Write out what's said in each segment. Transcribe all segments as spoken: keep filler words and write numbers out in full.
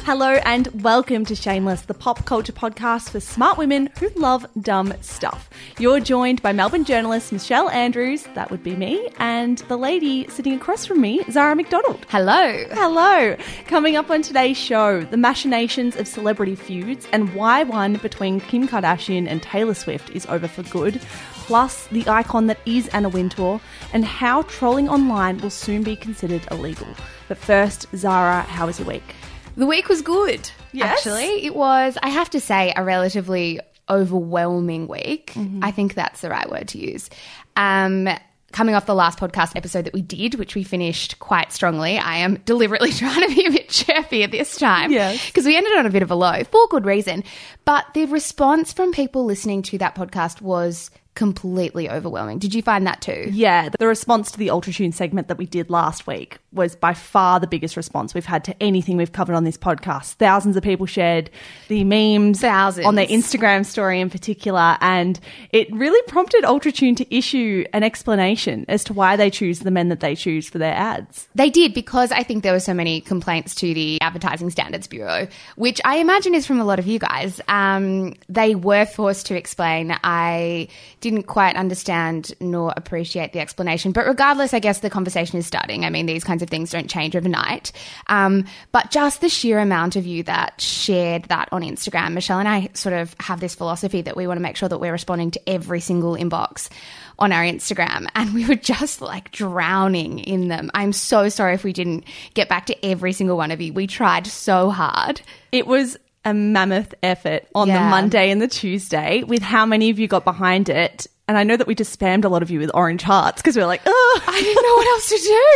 Hello and welcome to Shameless, the pop culture podcast for smart women who love dumb stuff. You're joined by Melbourne journalist Michelle Andrews, that would be me, and the lady sitting across from me, Zara McDonald. Hello. Hello. Coming up on today's show, the machinations of celebrity feuds and why one between Kim Kardashian and Taylor Swift is over for good, plus the icon that is Anna Wintour, and how trolling online will soon be considered illegal. But first, Zara, how was your week? The week was good, yes? Actually. It was, I have to say, a relatively overwhelming week. Mm-hmm. I think that's the right word to use. Um, coming off the last podcast episode that we did, which we finished quite strongly, I am deliberately trying to be a bit chirpier this time. Yes. Because we ended on a bit of a low, for good reason. But the response from people listening to that podcast was completely overwhelming. Did you find that too? Yeah, the response to the Ultra Tune segment that we did last week was by far the biggest response we've had to anything we've covered on this podcast. Thousands of people shared the memes Thousands. on their Instagram story in particular, and it really prompted Ultra Tune to issue an explanation as to why they choose the men that they choose for their ads. They did, because I think there were so many complaints to the Advertising Standards Bureau, which I imagine is from a lot of you guys. Um, they were forced to explain. I didn't quite understand nor appreciate the explanation. But regardless, I guess the conversation is starting. I mean, these kinds of things don't change overnight. Um, but just the sheer amount of you that shared that on Instagram, Michelle and I sort of have this philosophy that we want to make sure that we're responding to every single inbox on our Instagram, and we were just like drowning in them. I'm so sorry if we didn't get back to every single one of you. We tried so hard. It was a mammoth effort on Yeah. the Monday and the Tuesday with how many of you got behind it. And I know that we just spammed a lot of you with orange hearts because we were like, oh, I didn't know what else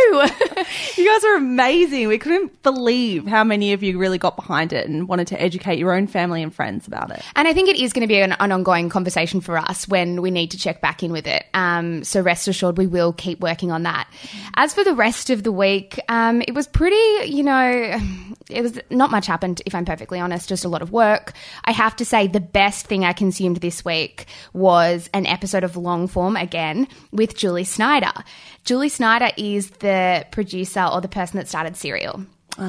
to do. you guys are amazing. We couldn't believe how many of you really got behind it and wanted to educate your own family and friends about it. And I think it is going to be an, an ongoing conversation for us when we need to check back in with it. Um, so rest assured, we will keep working on that. As for the rest of the week, um, it was pretty, you know, it was not much happened, if I'm perfectly honest, just a lot of work. I have to say the best thing I consumed this week was an episode of long form again with Julie Snyder. Julie Snyder is the producer or the person that started Serial.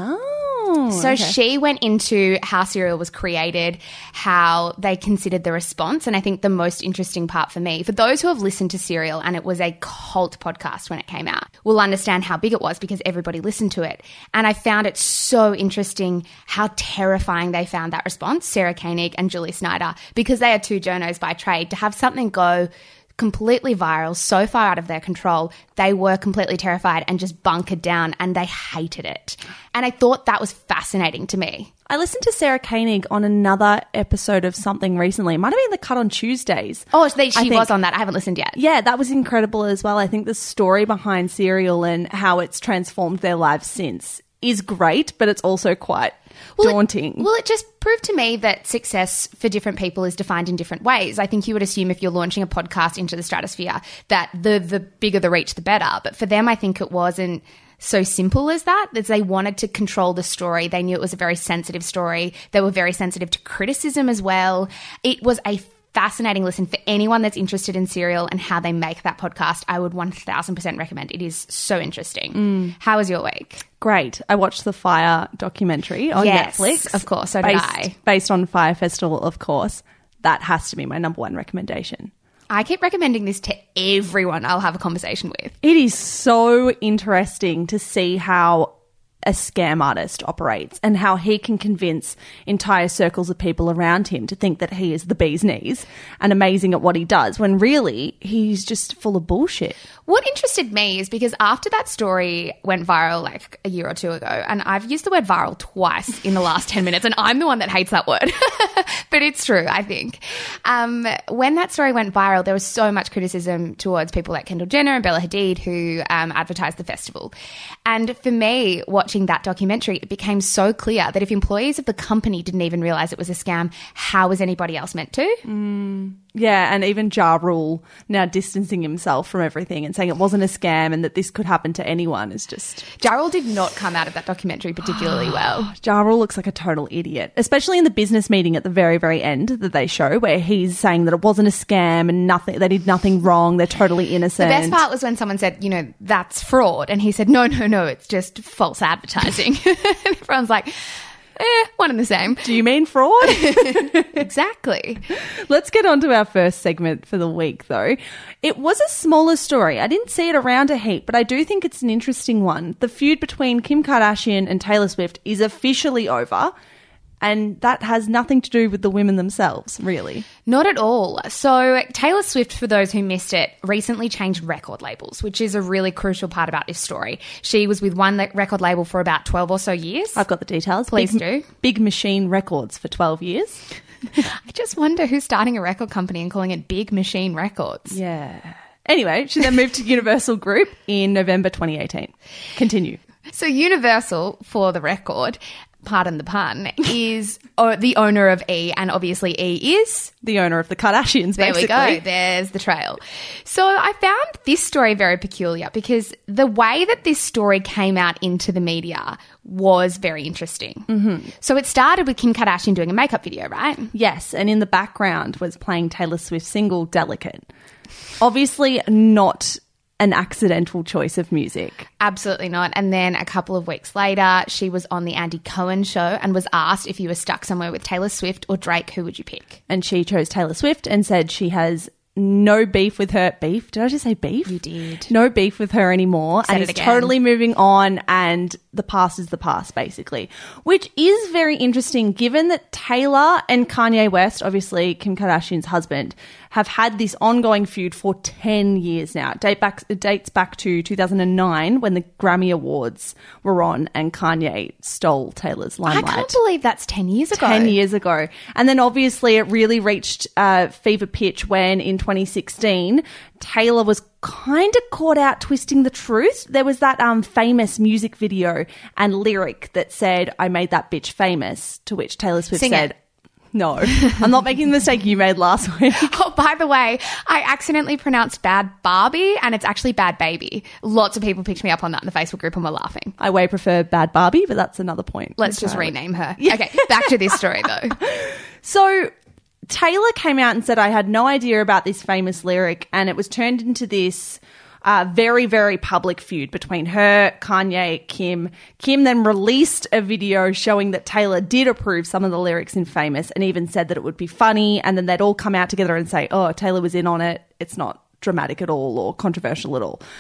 Oh, So okay. she went into how Serial was created, how they considered the response, and I think the most interesting part for me, for those who have listened to Serial, and it was a cult podcast when it came out, will understand how big it was because everybody listened to it. And I found it so interesting how terrifying they found that response, Sarah Koenig and Julie Snyder, because they are two journos by trade. To have something go completely viral, so far out of their control, they were completely terrified and just bunkered down, and they hated it. And I thought that was fascinating to me. I listened to Sarah Koenig on another episode of something recently. It might have been the Cut on Tuesdays. Oh, they, she I think- was on that. I haven't listened yet. Yeah, that was incredible as well. I think the story behind Serial and how it's transformed their lives since is great, but it's also quite Well, daunting. It, well, it just proved to me that success for different people is defined in different ways. I think you would assume if you're launching a podcast into the stratosphere that the the bigger the reach, the better. But for them, I think it wasn't so simple as that, as they wanted to control the story. They knew it was a very sensitive story. They were very sensitive to criticism as well. It was a fascinating listen for anyone that's interested in Serial and how they make that podcast. I would one thousand percent recommend. It is so interesting. Mm. How was your week? Great. I watched the Fire documentary on Yes, Netflix. of course, so did based, I. Based on Fire Festival, of course. That has to be my number one recommendation. I keep recommending this to everyone I'll have a conversation with. It is so interesting to see how a scam artist operates and how he can convince entire circles of people around him to think that he is the bee's knees and amazing at what he does, when really he's just full of bullshit. What interested me is because after that story went viral like a year or two ago, and I've used the word viral twice in the last ten minutes, and I'm the one that hates that word, but it's true, I think. Um, when that story went viral, there was so much criticism towards people like Kendall Jenner and Bella Hadid who um, advertised the festival. And for me, watching that documentary, it became so clear that if employees of the company didn't even realise it was a scam, how was anybody else meant to? Mm. Yeah, and even Ja Rule now distancing himself from everything and saying it wasn't a scam and that this could happen to anyone is just... Ja Rule did not come out of that documentary particularly well. Ja Rule looks like a total idiot, especially in the business meeting at the very, very end that they show, where he's saying that it wasn't a scam and nothing, they did nothing wrong, they're totally innocent. The best part was when someone said, you know, that's fraud. And he said, no, no, no, it's just false advertising. And everyone's like... Eh, one and the same. Do you mean fraud? Exactly. Let's get on to our first segment for the week, though. It was a smaller story. I didn't see it around a heap, but I do think it's an interesting one. The feud between Kim Kardashian and Taylor Swift is officially over. And that has nothing to do with the women themselves, really. Not at all. So Taylor Swift, for those who missed it, recently changed record labels, which is a really crucial part about this story. She was with one record label for about twelve or so years. I've got the details. Please Big, do. Big Machine Records for twelve years. I just wonder who's starting a record company and calling it Big Machine Records. Yeah. Anyway, she then moved to Universal Group in November twenty eighteen. Continue. So Universal, for the record, pardon the pun, is uh, the owner of E, and obviously E is... the owner of the Kardashians, there basically. There we go. There's the trail. So I found this story very peculiar because the way that this story came out into the media was very interesting. Mm-hmm. So it started with Kim Kardashian doing a makeup video, right? Yes, and in the background was playing Taylor Swift's single, Delicate. Obviously not an accidental choice of music. Absolutely not. And then a couple of weeks later, she was on the Andy Cohen show and was asked if you were stuck somewhere with Taylor Swift or Drake, who would you pick? And she chose Taylor Swift and said she has no beef with her. Beef? Did I just say beef? You did. No beef with her anymore. Said and it is again. totally moving on, and the past is the past, basically. Which is very interesting given that Taylor and Kanye West, obviously Kim Kardashian's husband, have had this ongoing feud for ten years now. It, date back, it dates back to two thousand nine when the Grammy Awards were on and Kanye stole Taylor's limelight. I can't believe that's ten years ago. ten years ago. And then obviously it really reached uh, fever pitch when in twenty sixteen Taylor was kind of caught out twisting the truth. There was that um, famous music video and lyric that said, "I made that bitch famous," to which Taylor Swift Sing said... it. No, I'm not making the mistake you made last week. Oh, by the way, I accidentally pronounced bad Barbie and it's actually bad baby. Lots of people picked me up on that in the Facebook group and were laughing. I way prefer Bad Barbie, but that's another point. Let's just rename her. Yeah. Okay, back to this story though. So Taylor came out and said, I had no idea about this famous lyric, and it was turned into this uh, very, very public feud between her, Kanye, Kim. Kim then released a video showing that Taylor did approve some of the lyrics in Famous and even said that it would be funny, and then they'd all come out together and say, oh, Taylor was in on it. It's not dramatic at all or controversial at all.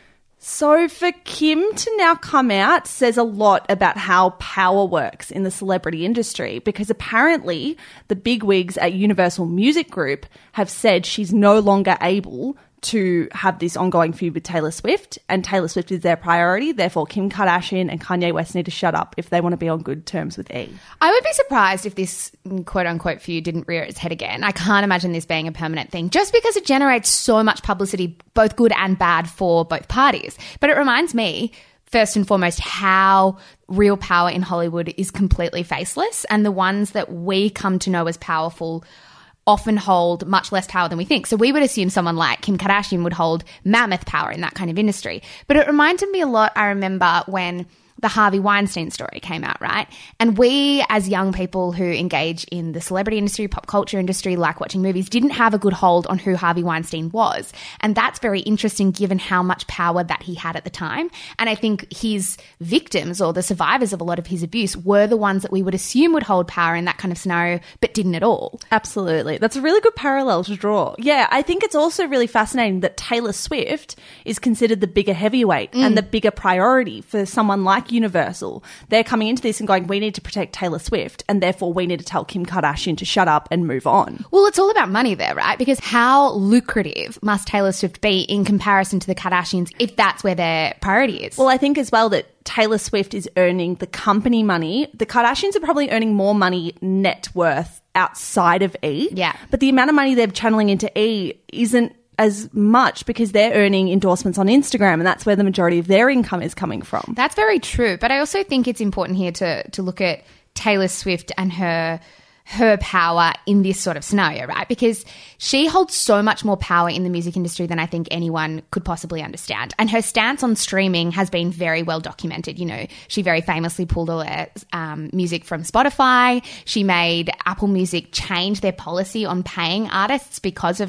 So for Kim to now come out says a lot about how power works in the celebrity industry, because apparently the bigwigs at Universal Music Group have said she's no longer able to have this ongoing feud with Taylor Swift, and Taylor Swift is their priority. Therefore, Kim Kardashian and Kanye West need to shut up if they want to be on good terms with E. I would be surprised if this quote-unquote feud didn't rear its head again. I can't imagine this being a permanent thing, just because it generates so much publicity, both good and bad, for both parties. But it reminds me, first and foremost, how real power in Hollywood is completely faceless, and the ones that we come to know as powerful often hold much less power than we think. So we would assume someone like Kim Kardashian would hold mammoth power in that kind of industry. But it reminded me a lot, I remember, when the Harvey Weinstein story came out, right? And we, as young people who engage in the celebrity industry, pop culture industry, like watching movies, didn't have a good hold on who Harvey Weinstein was. And that's very interesting given how much power that he had at the time. And I think his victims, or the survivors of a lot of his abuse, were the ones that we would assume would hold power in that kind of scenario, but didn't at all. Absolutely. That's a really good parallel to draw. Yeah, I think it's also really fascinating that Taylor Swift is considered the bigger heavyweight mm. and the bigger priority for someone like Universal. They're coming into this and going, we need to protect Taylor Swift, and therefore we need to tell Kim Kardashian to shut up and move on. Well, it's all about money there, right? Because how lucrative must Taylor Swift be in comparison to the Kardashians if that's where their priority is? Well, I think as well that Taylor Swift is earning the company money. The Kardashians are probably earning more money net worth outside of E. Yeah. But the amount of money they're channeling into E isn't as much because they're earning endorsements on Instagram, and that's where the majority of their income is coming from. That's very true. But I also think it's important here to to look at Taylor Swift and her her power in this sort of scenario, right? Because she holds so much more power in the music industry than I think anyone could possibly understand. And her stance on streaming has been very well documented. You know, she very famously pulled all her um, music from Spotify. She made Apple Music change their policy on paying artists because of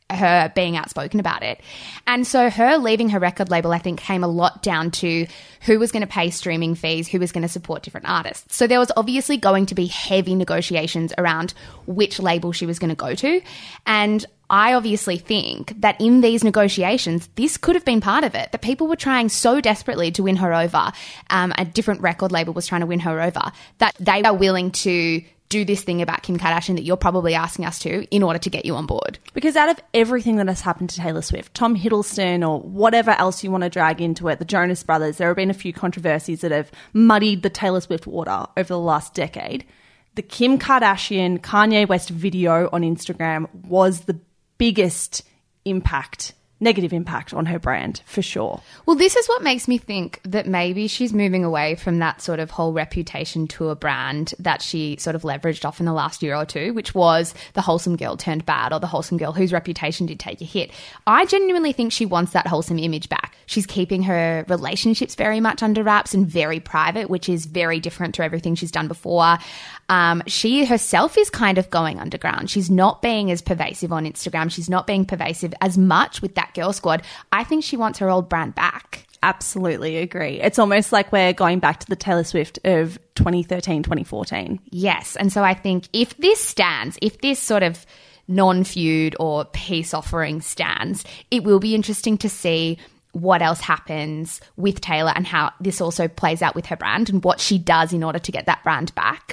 her being outspoken about it. And so her leaving her record label, I think, came a lot down to who was going to pay streaming fees, who was going to support different artists. So there was obviously going to be heavy negotiations around which label she was going to go to. And I obviously think that in these negotiations, this could have been part of it, that people were trying so desperately to win her over, um, a different record label was trying to win her over, that they were willing to do this thing about Kim Kardashian that you're probably asking us to in order to get you on board. Because out of everything that has happened to Taylor Swift, Tom Hiddleston or whatever else you want to drag into it, the Jonas Brothers, there have been a few controversies that have muddied the Taylor Swift water over the last decade. The Kim Kardashian Kanye West video on Instagram was the biggest impact, negative impact on her brand, for sure. Well, this is what makes me think that maybe she's moving away from that sort of whole reputation to a brand that she sort of leveraged off in the last year or two, which was the wholesome girl turned bad, or the wholesome girl whose reputation did take a hit. I genuinely think she wants that wholesome image back. She's keeping her relationships very much under wraps and very private, which is very different to everything she's done before. Um, she herself is kind of going underground. She's not being as pervasive on Instagram. She's not being pervasive as much with that girl squad. I think she wants her old brand back. Absolutely agree. It's almost like we're going back to the Taylor Swift of twenty thirteen, twenty fourteen. Yes. And so I think if this stands, if this sort of non-feud or peace offering stands, it will be interesting to see what else happens with Taylor and how this also plays out with her brand and what she does in order to get that brand back.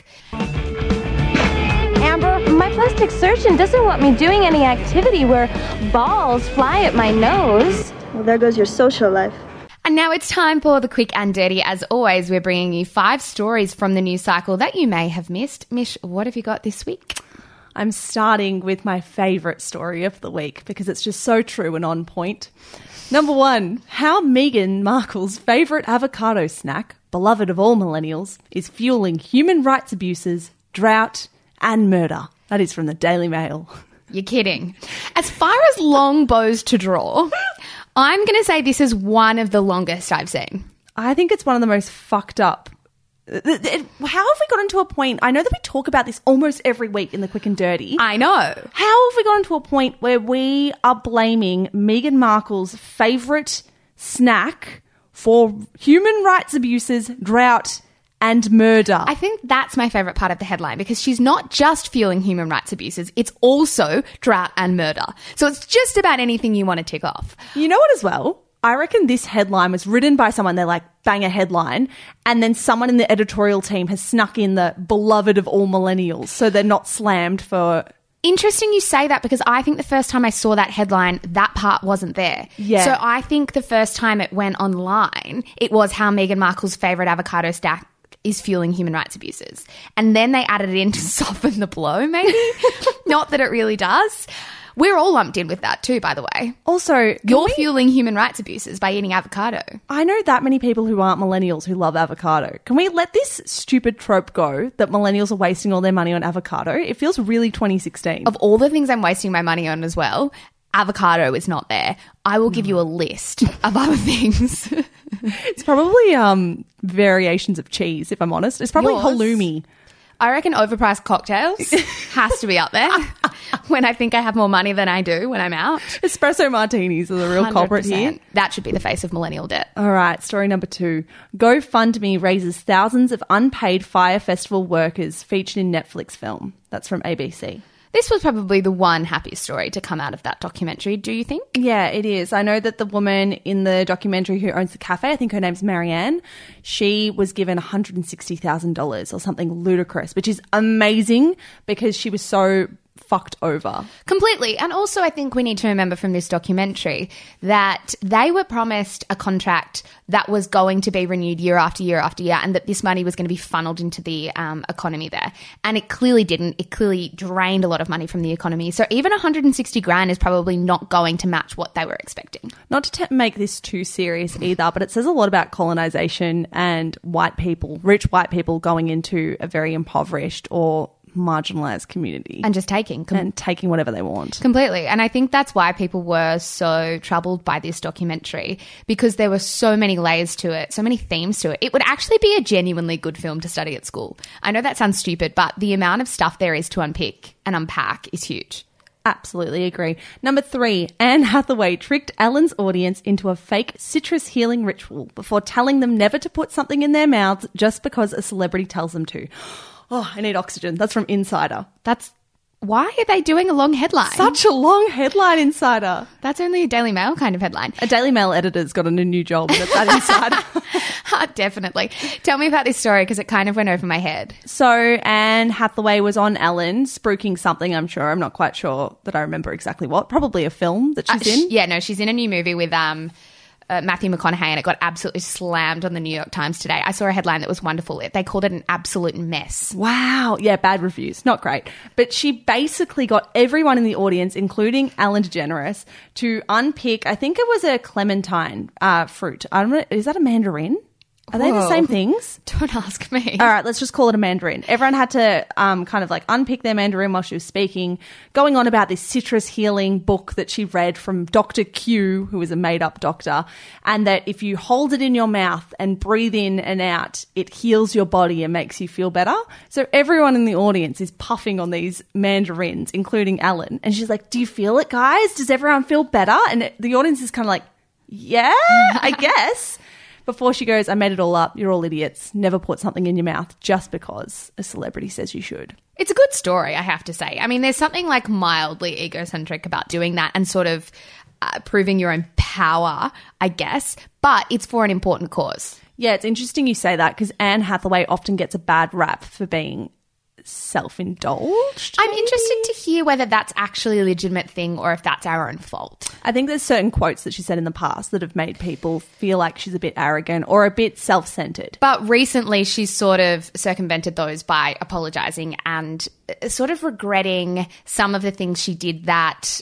Amber, my plastic surgeon doesn't want me doing any activity where balls fly at my nose. Well, there goes your social life. And now it's time for the quick and dirty. As always, we're bringing you five stories from the news cycle that you may have missed. Mish, what have you got this week? I'm starting with my favourite story of the week because it's just so true and on point. Number one, how Meghan Markle's favourite avocado snack, beloved of all millennials, is fueling human rights abuses, drought and murder. That is from the Daily Mail. You're kidding. As far as long bows to draw, I'm going to say this is one of the longest I've seen. I think it's one of the most fucked up. How have we gotten to a point? I know that we talk about this almost every week in the Quick and Dirty. I know. How have we gotten to a point where we are blaming Meghan Markle's favourite snack for human rights abuses, drought and murder? I think that's my favourite part of the headline because she's not just fueling human rights abuses, it's also drought and murder. So it's just about anything you want to tick off. You know what as well? I reckon this headline was written by someone, they like bang a headline, and then someone in the editorial team has snuck in the beloved of all millennials so they're not slammed for... Interesting you say that because I think the first time I saw that headline, that part wasn't there. Yeah. So I think the first time it went online, it was how Meghan Markle's favourite avocado stack is fueling human rights abuses. And then they added it in to soften the blow, maybe. Not that it really does. We're all lumped in with that too, by the way. Also, you're we, fueling human rights abuses by eating avocado. I know that many people who aren't millennials who love avocado. Can we let this stupid trope go that millennials are wasting all their money on avocado? It feels really twenty sixteen. Of all the things I'm wasting my money on as well, avocado is not there. I will give you a list of other things. It's probably um, variations of cheese, if I'm honest. It's probably Yours? halloumi. I reckon overpriced cocktails has to be up there when I think I have more money than I do when I'm out. Espresso martinis are the real culprit here. That should be the face of millennial debt. All right, story number two. GoFundMe raises thousands of unpaid Fire Festival workers featured in Netflix film. That's from A B C. This was probably the one happy story to come out of that documentary, do you think? Yeah, it is. I know that the woman in the documentary who owns the cafe, I think her name's Marianne, she was given one hundred sixty thousand dollars or something ludicrous, which is amazing because she was so fucked over. Completely. And also I think we need to remember from this documentary that they were promised a contract that was going to be renewed year after year after year and that this money was going to be funneled into the um, economy there. And it clearly didn't. It clearly drained a lot of money from the economy. So even one hundred sixty grand is probably not going to match what they were expecting. Not to t- make this too serious either, but it says a lot about colonization and white people, rich white people going into a very impoverished or marginalized community and just taking com- and taking whatever they want completely. And I think that's why people were so troubled by this documentary, because there were so many layers to it, so many themes to it. It would actually be a genuinely good film to study at school. I know that sounds stupid, but the amount of stuff there is to unpick and unpack is huge. Absolutely agree. Number three, Anne Hathaway tricked Ellen's audience into a fake citrus healing ritual before telling them never to put something in their mouths just because a celebrity tells them to. Oh, I need oxygen. That's from Insider. That's why are they doing a long headline? Such a long headline, Insider. That's only a Daily Mail kind of headline. A Daily Mail editor's gotten a new job and it's at Insider. Definitely. Tell me about this story because it kind of went over my head. So Anne Hathaway was on Ellen spruiking something, I'm sure. I'm not quite sure that I remember exactly what. Probably a film that she's uh, sh- in. Yeah, no, she's in a new movie with um, uh, Matthew McConaughey and it got absolutely slammed on the New York Times today. I saw a headline that was wonderful. They called it an absolute mess. Wow. Yeah, bad reviews. Not great. But she basically got everyone in the audience, including Ellen DeGeneres, to unpick, I think it was a clementine uh, fruit. I don't know, is that a mandarin? Are they the Whoa. same things? Don't ask me. All right, let's just call it a mandarin. Everyone had to um, kind of like unpick their mandarin while she was speaking, going on about this citrus healing book that she read from Doctor Q, who is a made-up doctor, and that if you hold it in your mouth and breathe in and out, it heals your body and makes you feel better. So everyone in the audience is puffing on these mandarins, including Ellen. And she's like, do you feel it, guys? Does everyone feel better? And the audience is kind of like, yeah, I guess. Before she goes, I made it all up. You're all idiots. Never put something in your mouth just because a celebrity says you should. It's a good story, I have to say. I mean, there's something like mildly egocentric about doing that and sort of uh, proving your own power, I guess. But it's for an important cause. Yeah, it's interesting you say that because Anne Hathaway often gets a bad rap for being self-indulged. I'm maybe? interested to hear whether that's actually a legitimate thing or if that's our own fault. I think there's certain quotes that she said in the past that have made people feel like she's a bit arrogant or a bit self-centered. But recently she's sort of circumvented those by apologising and sort of regretting some of the things she did that,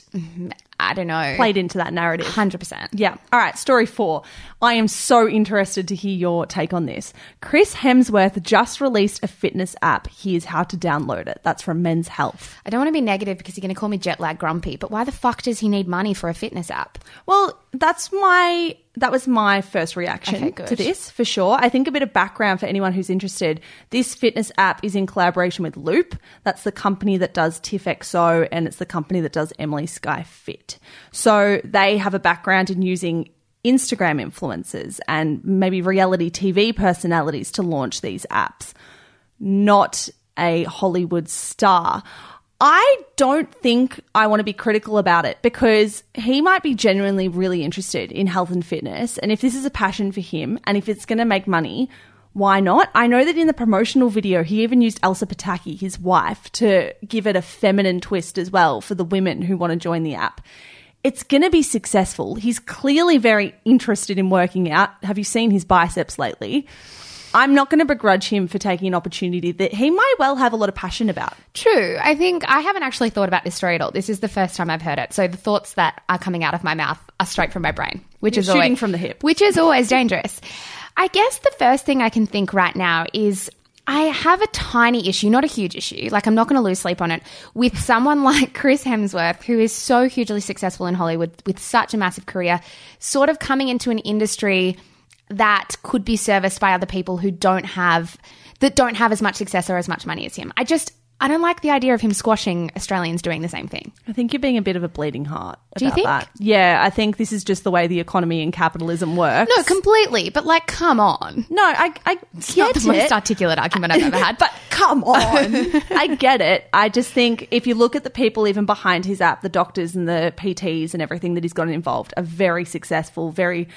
I don't know. Played into that narrative. one hundred percent. Yeah. All right, story four. I am so interested to hear your take on this. Chris Hemsworth just released a fitness app. Here's how to download it. That's from Men's Health. I don't want to be negative because you're going to call me jet lag grumpy, but why the fuck does he need money for a fitness app? Well, that's my that was my first reaction Okay, good. to this, for sure. I think a bit of background for anyone who's interested. This fitness app is in collaboration with Loop. That's the company that does Tiff X O and it's the company that does Emily Sky Fit. So they have a background in using Instagram influencers and maybe reality T V personalities to launch these apps, not a Hollywood star. I don't think I want to be critical about it because he might be genuinely really interested in health and fitness. And if this is a passion for him and if it's going to make money, why not? I know that in the promotional video, he even used Elsa Pataki, his wife, to give it a feminine twist as well for the women who want to join the app. It's going to be successful. He's clearly very interested in working out. Have you seen his biceps lately? I'm not going to begrudge him for taking an opportunity that he might well have a lot of passion about. True. I think I haven't actually thought about this story at all. This is the first time I've heard it. So the thoughts that are coming out of my mouth are straight from my brain, which You're is shooting always, from the hip. which is always dangerous. I guess the first thing I can think right now is I have a tiny issue, not a huge issue. Like I'm not going to lose sleep on it with someone like Chris Hemsworth, who is so hugely successful in Hollywood with such a massive career, sort of coming into an industry that could be serviced by other people who don't have that don't have as much success or as much money as him. I just I don't like the idea of him squashing Australians doing the same thing. I think you're being a bit of a bleeding heart about Do you think? that. Yeah, I think this is just the way the economy and capitalism works. No, completely. But like, come on. No, I, I It's get not the it. most articulate argument I've ever had. But come on. I get it. I just think if you look at the people even behind his app, the doctors and the P Ts and everything that he's got involved are very successful, very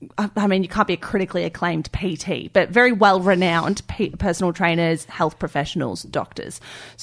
I mean, you can't be a critically acclaimed P T, but very well-renowned P- personal trainers, health professionals, doctors.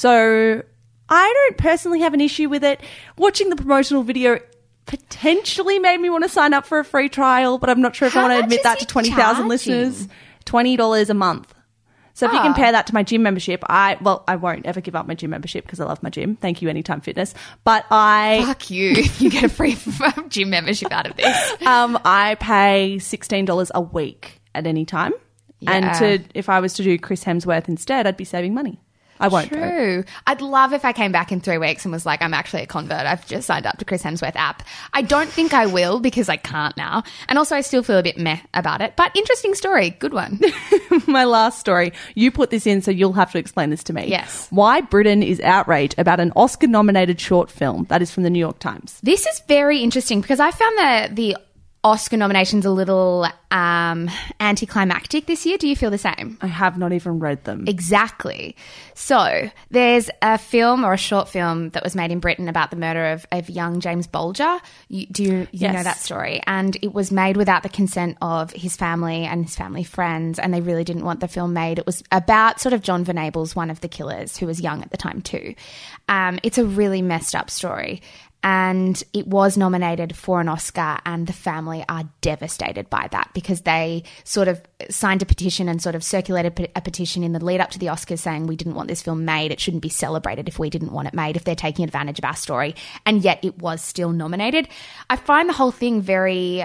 So I don't personally have an issue with it. Watching the promotional video potentially made me want to sign up for a free trial, but I'm not sure if How I want to much admit is that he to twenty thousand charging? listeners. twenty dollars a month. So if you Ah. compare that to my gym membership, I, well, I won't ever give up my gym membership because I love my gym. Thank you, Anytime Fitness. But I... Fuck you. You get a free gym membership out of this. Um, I pay sixteen dollars a week at any time. Yeah. And to if I was to do Chris Hemsworth instead, I'd be saving money. I won't. True. Though. I'd love if I came back in three weeks and was like, I'm actually a convert. I've just signed up to Chris Hemsworth app. I don't think I will because I can't now. And also I still feel a bit meh about it. But interesting story. Good one. My last story. You put this in, so you'll have to explain this to me. Yes. Why Britain is outraged about an Oscar-nominated short film. That is from the New York Times. This is very interesting because I found the, the Oscar nominations a little um, anticlimactic this year. Do you feel the same? I have not even read them. Exactly. So there's a film or a short film that was made in Britain about the murder of, of young James Bolger. You, do you, you Yes. know that story? And it was made without the consent of his family and his family friends, and they really didn't want the film made. It was about sort of John Venables, one of the killers, who was young at the time too. Um, it's a really messed up story. And it was nominated for an Oscar, and the family are devastated by that because they sort of signed a petition and sort of circulated a petition in the lead up to the Oscars saying we didn't want this film made. It shouldn't be celebrated if we didn't want it made, if they're taking advantage of our story. And yet it was still nominated. I find the whole thing very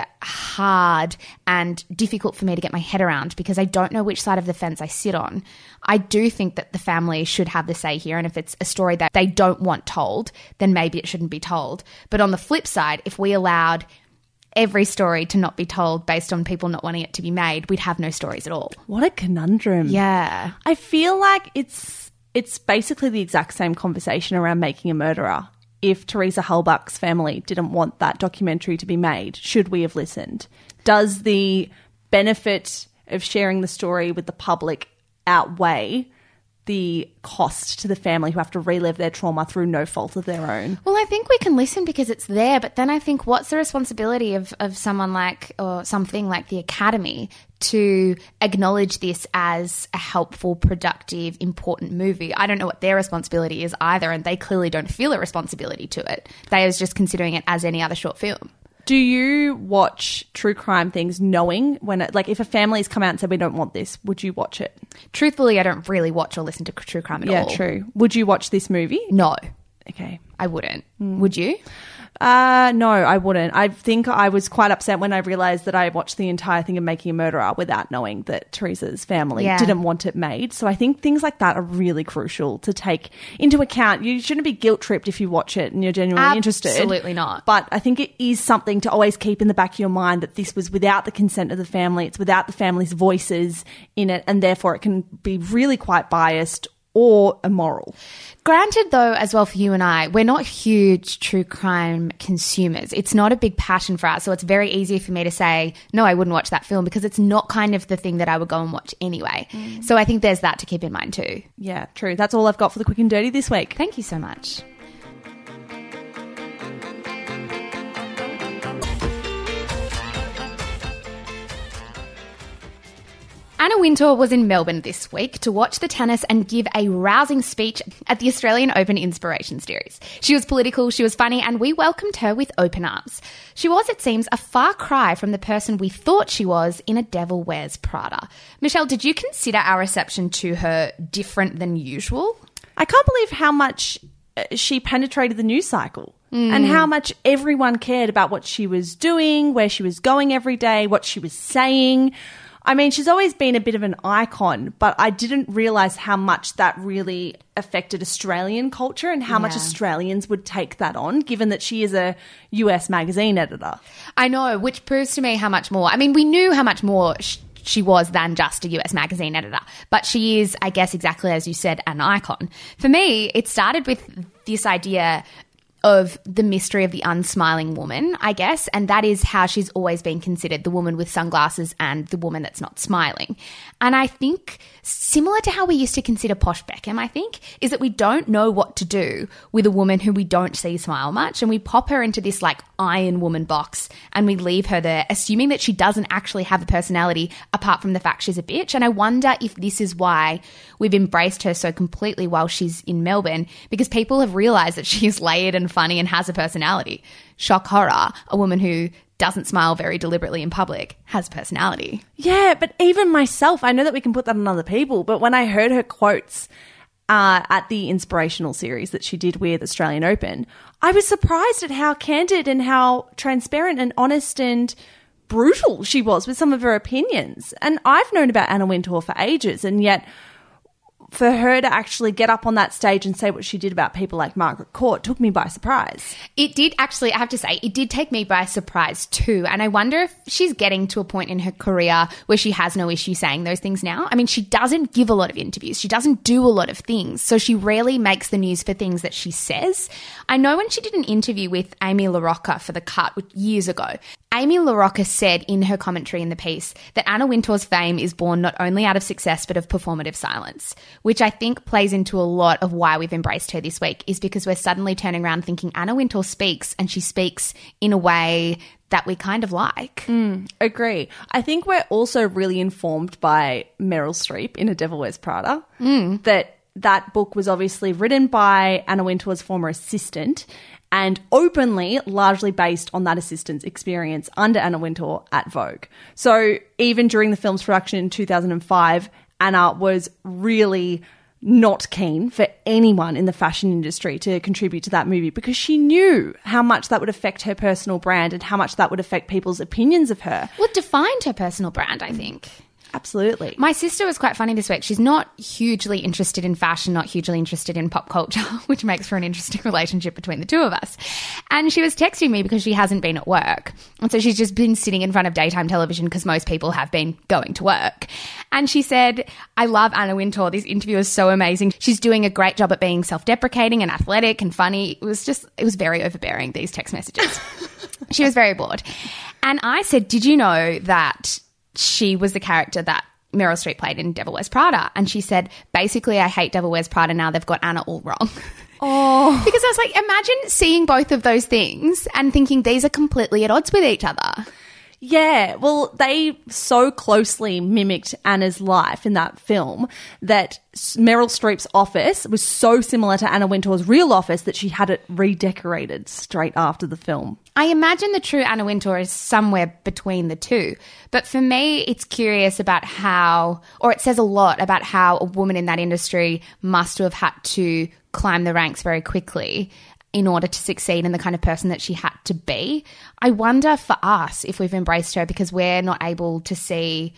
hard and difficult for me to get my head around because I don't know which side of the fence I sit on. I do think that the family should have the say here, and if it's a story that they don't want told, then maybe it shouldn't be told. But on the flip side, if we allowed every story to not be told based on people not wanting it to be made, we'd have no stories at all. What a conundrum. Yeah. I feel like it's it's basically the exact same conversation around Making a Murderer. If Teresa Halbach's family didn't want that documentary to be made, should we have listened? Does the benefit of sharing the story with the public outweigh the cost to the family who have to relive their trauma through no fault of their own? Well, I think we can listen because it's there, but then I think what's the responsibility of, of someone like, or something like the Academy to acknowledge this as a helpful, productive, important movie? I don't know what their responsibility is either, and they clearly don't feel a responsibility to it. They are just considering it as any other short film. Do you watch true crime things knowing when, it, like if a family's come out and said we don't want this, would you watch it? Truthfully, I don't really watch or listen to true crime at Yeah, all. true. Would you watch this movie? No, Okay. I wouldn't. Would you? Uh, no, I wouldn't. I think I was quite upset when I realised that I watched the entire thing of Making a Murderer without knowing that Teresa's family Yeah. didn't want it made. So I think things like that are really crucial to take into account. You shouldn't be guilt-tripped if you watch it and you're genuinely interested. Absolutely not. But I think it is something to always keep in the back of your mind that this was without the consent of the family. It's without the family's voices in it, and therefore it can be really quite biased or immoral. Granted, though, as well for you and I, we're not huge true crime consumers. It's not a big passion for us, so it's very easy for me to say, no, I wouldn't watch that film because it's not kind of the thing that I would go and watch anyway. Mm. So I think there's that to keep in mind too. Yeah, true. That's all I've got for the Quick and Dirty this week. Thank you so much. Anna Wintour was in Melbourne this week to watch the tennis and give a rousing speech at the Australian Open Inspiration Series. She was political, she was funny, and we welcomed her with open arms. She was, it seems, a far cry from the person we thought she was in A Devil Wears Prada. Michelle, did you consider our reception to her different than usual? I can't believe how much uh, she penetrated the news cycle. Mm. And how much everyone cared about what she was doing, where she was going every day, what she was saying. I mean, she's always been a bit of an icon, but I didn't realise how much that really affected Australian culture and how Yeah. much Australians would take that on, given that she is a U S magazine editor. I know, which proves to me how much more. I mean, we knew how much more sh- she was than just a U S magazine editor, but she is, I guess, exactly as you said, an icon. For me, it started with this idea of the mystery of the unsmiling woman, I guess, and that is how she's always been considered, the woman with sunglasses and the woman that's not smiling. And I think similar to how we used to consider Posh Beckham, I think, is that we don't know what to do with a woman who we don't see smile much, and we pop her into this like Iron Woman box and we leave her there assuming that she doesn't actually have a personality apart from the fact she's a bitch. And I wonder if this is why we've embraced her so completely while she's in Melbourne, because people have realised that she is layered and funny and has a personality. Shock horror, a woman who doesn't smile very deliberately in public has personality. Yeah, but even myself, I know that we can put that on other people, but when I heard her quotes uh, at the inspirational series that she did with Australian Open, I was surprised at how candid and how transparent and honest and brutal she was with some of her opinions. And I've known about Anna Wintour for ages, and yet for her to actually get up on that stage and say what she did about people like Margaret Court took me by surprise. It did actually, I have to say, it did take me by surprise too. And I wonder if she's getting to a point in her career where she has no issue saying those things now. I mean, she doesn't give a lot of interviews. She doesn't do a lot of things. So she rarely makes the news for things that she says. I know when she did an interview with Amy LaRocca for The Cut years ago, Amy LaRocca said in her commentary in the piece that Anna Wintour's fame is born not only out of success but of performative silence, which I think plays into a lot of why we've embraced her this week, is because we're suddenly turning around thinking Anna Wintour speaks, and she speaks in a way that we kind of like. Mm, agree. I think we're also really informed by Meryl Streep in A Devil Wears Prada, mm. that that book was obviously written by Anna Wintour's former assistant and openly largely based on that assistant's experience under Anna Wintour at Vogue. So even during the film's production in two thousand five, Anna was really not keen for anyone in the fashion industry to contribute to that movie because she knew how much that would affect her personal brand and how much that would affect people's opinions of her. Well, it defined her personal brand, I think. Absolutely. My sister was quite funny this week. She's not hugely interested in fashion, not hugely interested in pop culture, which makes for an interesting relationship between the two of us. And she was texting me because she hasn't been at work. And so she's just been sitting in front of daytime television because most people have been going to work. And she said, I love Anna Wintour. This interview is so amazing. She's doing a great job at being self-deprecating and athletic and funny. It was just, it was very overbearing, these text messages. She was very bored. And I said, did you know that she was the character that Meryl Streep played in Devil Wears Prada? And she said, basically, I hate Devil Wears Prada now. They've got Anna all wrong. Oh. Because I was like, imagine seeing both of those things and thinking these are completely at odds with each other. Yeah, well, they so closely mimicked Anna's life in that film that Meryl Streep's office was so similar to Anna Wintour's real office that she had it redecorated straight after the film. I imagine the true Anna Wintour is somewhere between the two. But for me, it's curious about how, or it says a lot about how a woman in that industry must have had to climb the ranks very quickly in order to succeed in the kind of person that she had to be. I wonder for us if we've embraced her because we're not able to see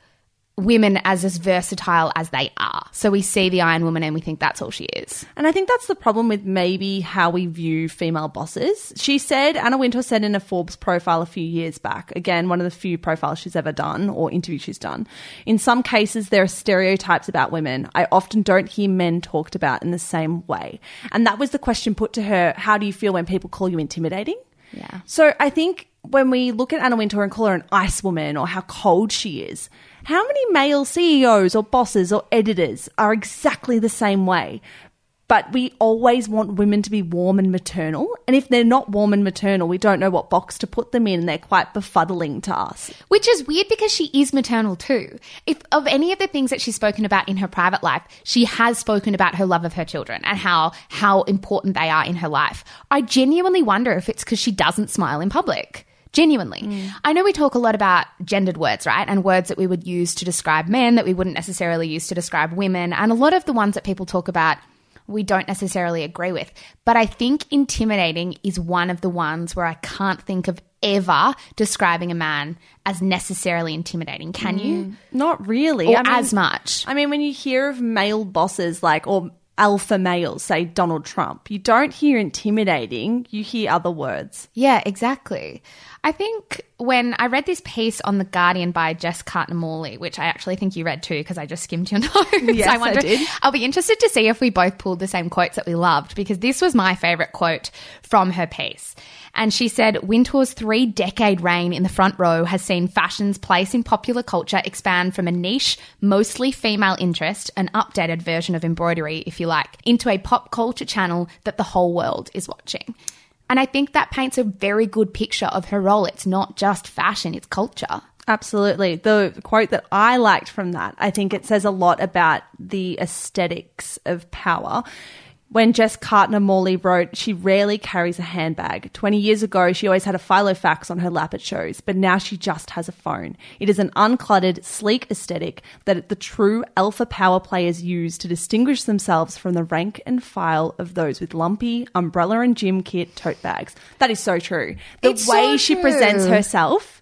women as as versatile as they are. So we see the Iron Woman and we think that's all she is. And I think that's the problem with maybe how we view female bosses. She said, Anna Wintour said in a Forbes profile a few years back, again, one of the few profiles she's ever done or interviews she's done, in some cases there are stereotypes about women I often don't hear men talked about in the same way. And that was the question put to her, how do you feel when people call you intimidating? Yeah. So I think when we look at Anna Wintour and call her an ice woman or how cold she is, how many male C E Os or bosses or editors are exactly the same way? But we always want women to be warm and maternal. And if they're not warm and maternal, we don't know what box to put them in and they're quite befuddling to us. Which is weird because she is maternal too. If of any of the things that she's spoken about in her private life, she has spoken about her love of her children and how, how important they are in her life. I genuinely wonder if it's because she doesn't smile in public. Genuinely. Mm. I know we talk a lot about gendered words, right? And words that we would use to describe men that we wouldn't necessarily use to describe women. And a lot of the ones that people talk about we don't necessarily agree with. But I think intimidating is one of the ones where I can't think of ever describing a man as necessarily intimidating. Can mm. you? Not really. Or I mean, as much. I mean, when you hear of male bosses like, or alpha males, say Donald Trump, you don't hear intimidating, you hear other words. Yeah, exactly. I think when I read this piece on The Guardian by Jess Cartner-Morley, which I actually think you read too because I just skimmed your notes. Yes, I, wonder, I did. I'll be interested to see if we both pulled the same quotes that we loved because this was my favourite quote from her piece. And she said, Wintour's three-decade reign in the front row has seen fashion's place in popular culture expand from a niche, mostly female interest, an updated version of embroidery, if you like, into a pop culture channel that the whole world is watching. And I think that paints a very good picture of her role. It's not just fashion, it's culture. Absolutely. The quote that I liked from that, I think it says a lot about the aesthetics of power. When Jess Cartner-Morley wrote, she rarely carries a handbag. twenty years ago, she always had a Filofax on her lap at shows, but now she just has a phone. It is an uncluttered, sleek aesthetic that the true alpha power players use to distinguish themselves from the rank and file of those with lumpy, umbrella and gym kit tote bags. That is so true. The It's way so she true. presents herself,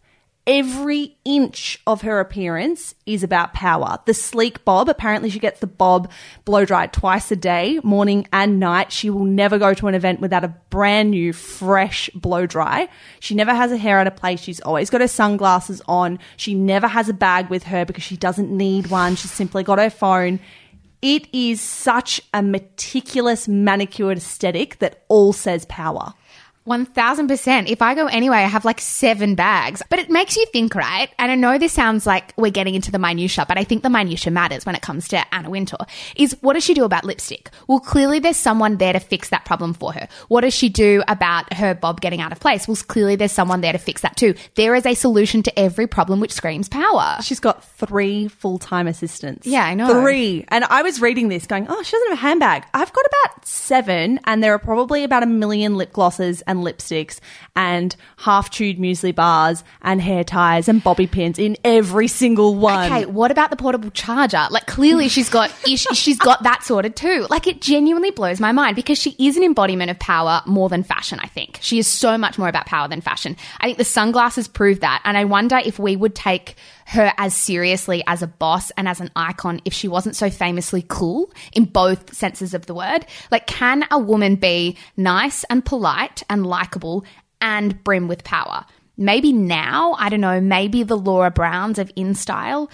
every inch of her appearance is about power. The sleek bob, apparently she gets the bob blow dried twice a day, morning and night. She will never go to an event without a brand new, fresh blow dry. She never has her hair out of place. She's always got her sunglasses on. She never has a bag with her because she doesn't need one. She's simply got her phone. It is such a meticulous, manicured aesthetic that all says power. one thousand percent. If I go anywhere, I have like seven bags. But it makes you think, right? And I know this sounds like we're getting into the minutiae, but I think the minutiae matters when it comes to Anna Wintour. Is what does she do about lipstick? Well, clearly there's someone there to fix that problem for her. What does she do about her bob getting out of place? Well, clearly there's someone there to fix that too. There is a solution to every problem which screams power. She's got three full-time assistants. Yeah, I know. Three. And I was reading this going, oh, she doesn't have a handbag. I've got about seven, and there are probably about a million lip glosses and lipsticks and half-chewed muesli bars and hair ties and bobby pins in every single one. Okay, what about the portable charger? Like, clearly she's got she's got that sorted too. Like, it genuinely blows my mind because she is an embodiment of power more than fashion, I think. She is so much more about power than fashion. I think the sunglasses prove that, and I wonder if we would take her as seriously as a boss and as an icon if she wasn't so famously cool in both senses of the word. Like, can a woman be nice and polite and likable and brim with power? Maybe now, I don't know, maybe the Laura Browns of InStyle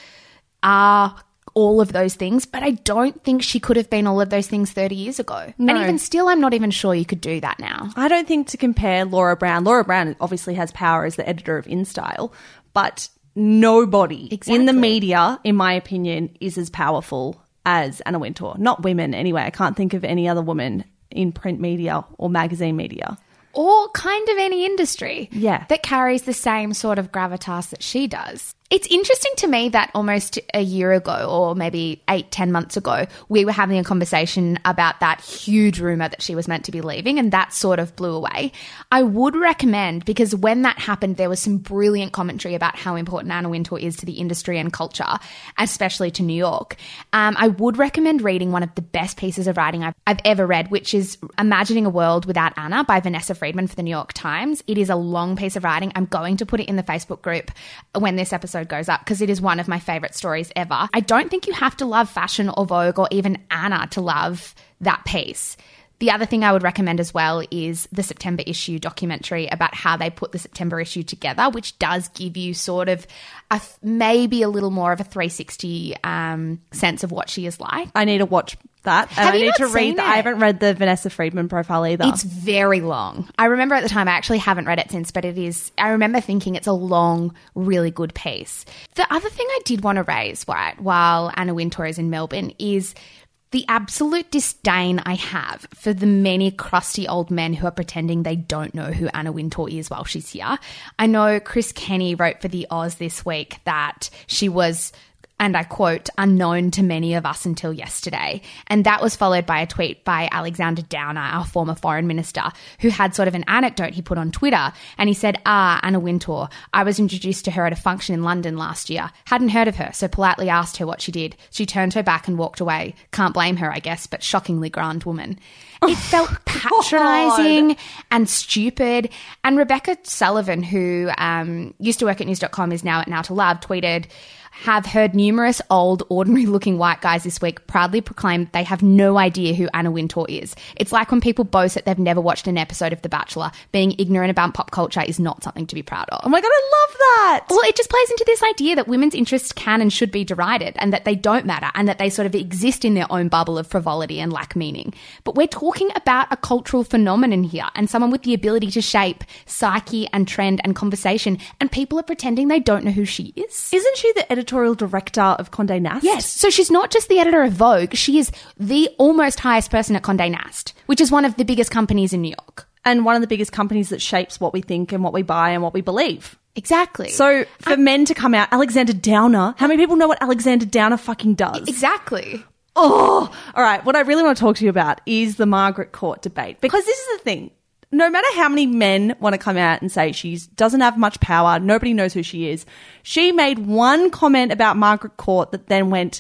are all of those things, but I don't think she could have been all of those things thirty years ago. No. And even still, I'm not even sure you could do that now. I don't think to compare Laura Brown. Laura Brown obviously has power as the editor of InStyle, but nobody Exactly. in the media, in my opinion, is as powerful as Anna Wintour. Not women, anyway. I can't think of any other woman in print media or magazine media. Or kind of any industry Yeah. that carries the same sort of gravitas that she does. It's interesting to me that almost a year ago, or maybe eight, ten months ago, we were having a conversation about that huge rumor that she was meant to be leaving, and that sort of blew away. I would recommend, because when that happened, there was some brilliant commentary about how important Anna Wintour is to the industry and culture, especially to New York. Um, I would recommend reading one of the best pieces of writing I've, I've ever read, which is Imagining a World Without Anna by Vanessa Friedman for the New York Times. It is a long piece of writing. I'm going to put it in the Facebook group when this episode goes up because it is one of my favorite stories ever. I don't think you have to love fashion or Vogue or even Anna to love that piece. The other thing I would recommend as well is the September issue documentary about how they put the September issue together, which does give you sort of a, maybe a little more of a three sixty um, sense of what she is like. I need to watch that. And Have I you need not to read seen that. it? I haven't read the Vanessa Friedman profile either. It's very long. I remember at the time, I actually haven't read it since, but it is, I remember thinking it's a long, really good piece. The other thing I did want to raise, right, while Anna Wintour is in Melbourne is the absolute disdain I have for the many crusty old men who are pretending they don't know who Anna Wintour is while she's here. I know Chris Kenny wrote for the Oz this week that she was, and I quote, unknown to many of us until yesterday. And that was followed by a tweet by Alexander Downer, our former foreign minister, who had sort of an anecdote he put on Twitter. And he said, ah, Anna Wintour, I was introduced to her at a function in London last year. Hadn't heard of her, so politely asked her what she did. She turned her back and walked away. Can't blame her, I guess, but shockingly grand woman. It felt patronising and stupid. And Rebecca Sullivan, who um, used to work at news dot com, is now at Now to Love, tweeted, have heard numerous old, ordinary-looking white guys this week proudly proclaim they have no idea who Anna Wintour is. It's like when people boast that they've never watched an episode of The Bachelor. Being ignorant about pop culture is not something to be proud of. Oh my God, I love that. Well, it just plays into this idea that women's interests can and should be derided and that they don't matter and that they sort of exist in their own bubble of frivolity and lack meaning. But we're talking about a cultural phenomenon here and someone with the ability to shape psyche and trend and conversation, and people are pretending they don't know who she is. Isn't she the editor editorial director of Condé Nast? Yes. So she's not just the editor of Vogue. She is the almost highest person at Condé Nast, which is one of the biggest companies in New York. And one of the biggest companies that shapes what we think and what we buy and what we believe. Exactly. So for I- men to come out, Alexander Downer, how many people know what Alexander Downer fucking does? Exactly. Oh, all right. What I really want to talk to you about is the Margaret Court debate. Because this is the thing. No matter how many men want to come out and say she doesn't have much power, nobody knows who she is, she made one comment about Margaret Court that then went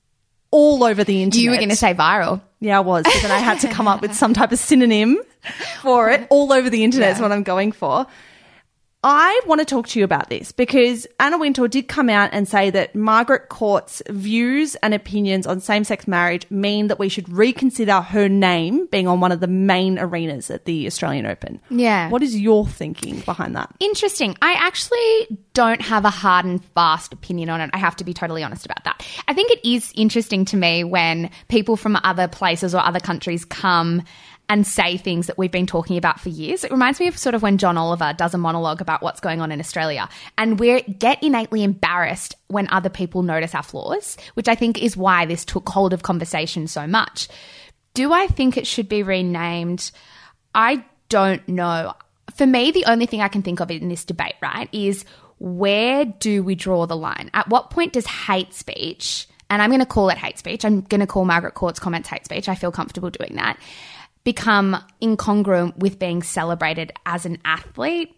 all over the internet. You were going to say viral. Yeah, I was. But then I had to come up with some type of synonym for it. All over the internet Yeah. is what I'm going for. I want to talk to you about this because Anna Wintour did come out and say that Margaret Court's views and opinions on same-sex marriage mean that we should reconsider her name being on one of the main arenas at the Australian Open. Yeah. What is your thinking behind that? Interesting. I actually don't have a hard and fast opinion on it. I have to be totally honest about that. I think it is interesting to me when people from other places or other countries come and say things that we've been talking about for years. It reminds me of sort of when John Oliver does a monologue about what's going on in Australia, and we get innately embarrassed when other people notice our flaws, which I think is why this took hold of conversation so much. Do I think it should be renamed? I don't know. For me, the only thing I can think of in this debate, right, is where do we draw the line? At what point does hate speech, and I'm going to call it hate speech, I'm going to call Margaret Court's comments hate speech, I feel comfortable doing that, become incongruent with being celebrated as an athlete?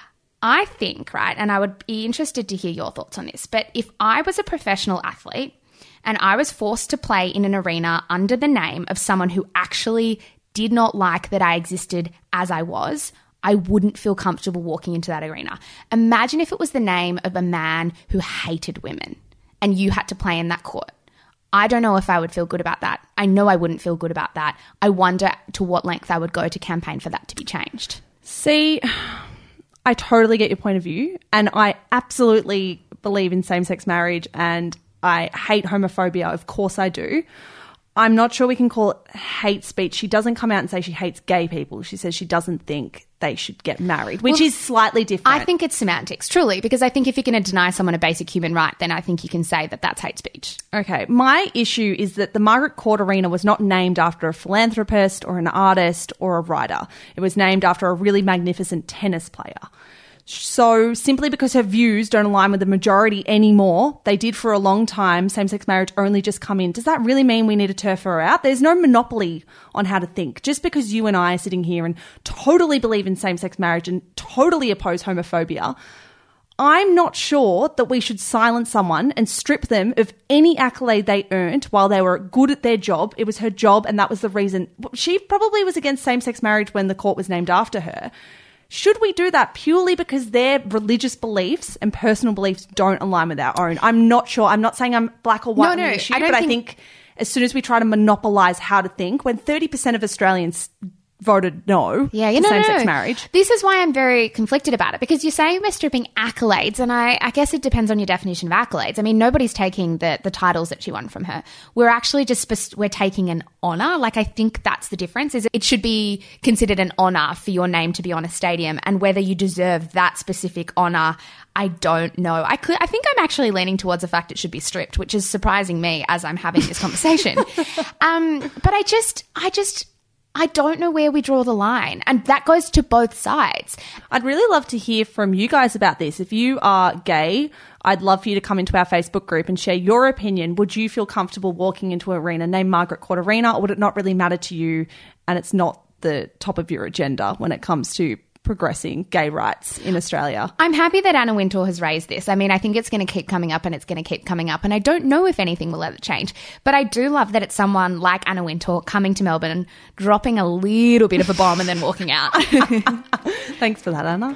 I think, right, and I would be interested to hear your thoughts on this, but if I was a professional athlete and I was forced to play in an arena under the name of someone who actually did not like that I existed as I was, I wouldn't feel comfortable walking into that arena. Imagine if it was the name of a man who hated women and you had to play in that court. I don't know if I would feel good about that. I know I wouldn't feel good about that. I wonder to what length I would go to campaign for that to be changed. See, I totally get your point of view, and I absolutely believe in same-sex marriage, and I hate homophobia. Of course I do. I'm not sure we can call it hate speech. She doesn't come out and say she hates gay people. She says she doesn't think they should get married, which well, is slightly different. I think it's semantics, truly, because I think if you're going to deny someone a basic human right, then I think you can say that that's hate speech. Okay. My issue is that the Margaret Court Arena was not named after a philanthropist or an artist or a writer. It was named after a really magnificent tennis player. So simply because her views don't align with the majority anymore, they did for a long time, same-sex marriage only just come in. Does that really mean we need to turf her out? There's no monopoly on how to think. Just because you and I are sitting here and totally believe in same-sex marriage and totally oppose homophobia, I'm not sure that we should silence someone and strip them of any accolade they earned while they were good at their job. It was her job, and that was the reason. She probably was against same-sex marriage when the court was named after her. Should we do that purely because their religious beliefs and personal beliefs don't align with our own? I'm not sure. I'm not saying I'm black or white no, on no, the issue, I don't but think- I think as soon as we try to monopolise how to think, when thirty percent of Australians voted no yeah, to no, same-sex no. marriage. This is why I'm very conflicted about it, because you're saying we're stripping accolades, and I, I guess it depends on your definition of accolades. I mean, nobody's taking the, the titles that she won from her. We're actually just spe- we're taking an honour. Like, I think that's the difference. Is it should be considered an honour for your name to be on a stadium, and whether you deserve that specific honour, I don't know. I could, I think I'm actually leaning towards the fact it should be stripped, which is surprising me as I'm having this conversation. um, but I just, I just. I don't know where we draw the line, and that goes to both sides. I'd really love to hear from you guys about this. If you are gay, I'd love for you to come into our Facebook group and share your opinion. Would you feel comfortable walking into an arena named Margaret Court Arena, or would it not really matter to you and it's not the top of your agenda when it comes to progressing gay rights in Australia? I'm happy that Anna Wintour has raised this. I mean, I think it's going to keep coming up and it's going to keep coming up, and I don't know if anything will ever change. But I do love that it's someone like Anna Wintour coming to Melbourne, dropping a little bit of a bomb and then walking out. Thanks for that, Anna.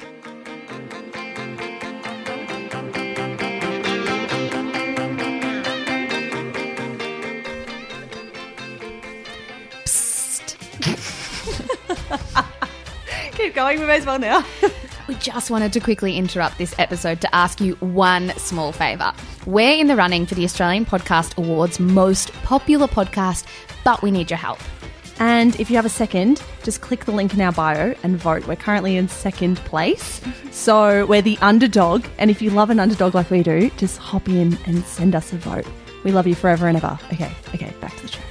Keep going, we may as well now. We just wanted to quickly interrupt this episode to ask you one small favour. We're in the running for the Australian Podcast Awards most popular podcast, but we need your help. And if you have a second, just click the link in our bio and vote. We're currently in second place, so we're the underdog. And if you love an underdog like we do, just hop in and send us a vote. We love you forever and ever. Okay, okay, back to the show.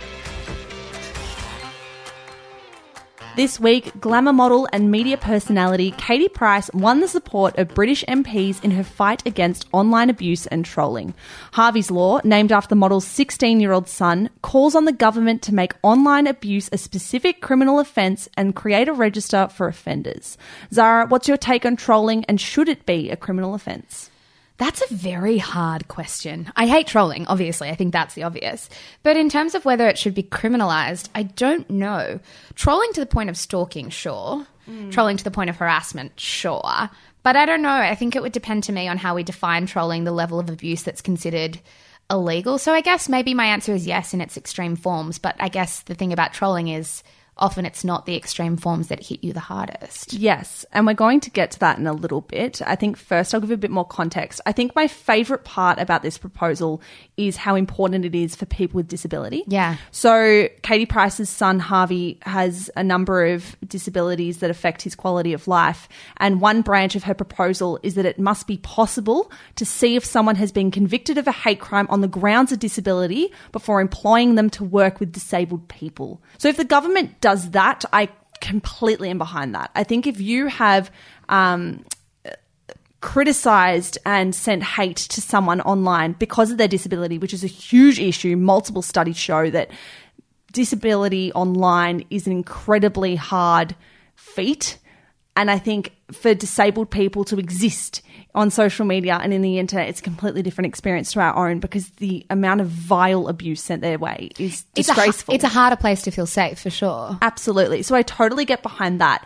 This week, glamour model and media personality Katie Price won the support of British M Ps in her fight against online abuse and trolling. Harvey's Law, named after the model's sixteen-year-old son, calls on the government to make online abuse a specific criminal offence and create a register for offenders. Zara, what's your take on trolling, and should it be a criminal offence? That's a very hard question. I hate trolling, obviously. I think that's the obvious. But in terms of whether it should be criminalised, I don't know. Trolling to the point of stalking, sure. Mm. Trolling to the point of harassment, sure. But I don't know. I think it would depend to me on how we define trolling, the level of abuse that's considered illegal. So I guess maybe my answer is yes in its extreme forms. But I guess the thing about trolling is often it's not the extreme forms that hit you the hardest. Yes, and we're going to get to that in a little bit. I think first I'll give a bit more context. I think my favourite part about this proposal is how important it is for people with disability. Yeah. So Katie Price's son Harvey has a number of disabilities that affect his quality of life, and one branch of her proposal is that it must be possible to see if someone has been convicted of a hate crime on the grounds of disability before employing them to work with disabled people. So if the government does does that, I completely am behind that. I think if you have um, criticised and sent hate to someone online because of their disability, which is a huge issue, multiple studies show that disability online is an incredibly hard feat. And I think for disabled people to exist on social media and in the internet, it's a completely different experience to our own because the amount of vile abuse sent their way is disgraceful. It's a, it's a harder place to feel safe, for sure. Absolutely. So I totally get behind that.